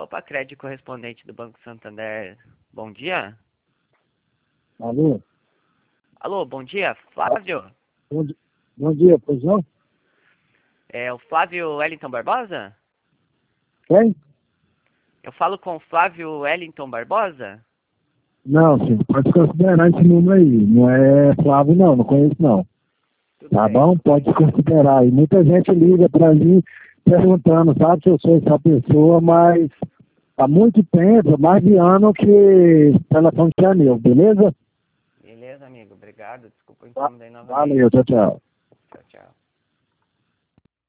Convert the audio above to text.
Opa, crédito correspondente do Banco Santander. Bom dia. Alô? Alô, bom dia, Flávio? Bom dia, pois não? É o Flávio Wellington Barbosa? Quem? Eu falo com o Flávio Wellington Barbosa? Não, sim, pode considerar esse número aí. Não é Flávio, não conheço não. Tudo Tá bem. bom? Pode considerar aí. Muita gente liga pra mim perguntando, sabe, se eu sou essa pessoa, mas há muito tempo, há mais de ano que o telefone é meu, beleza? Beleza, amigo. Obrigado. Desculpa incomodar novamente. Valeu, tchau, tchau. Tchau, tchau.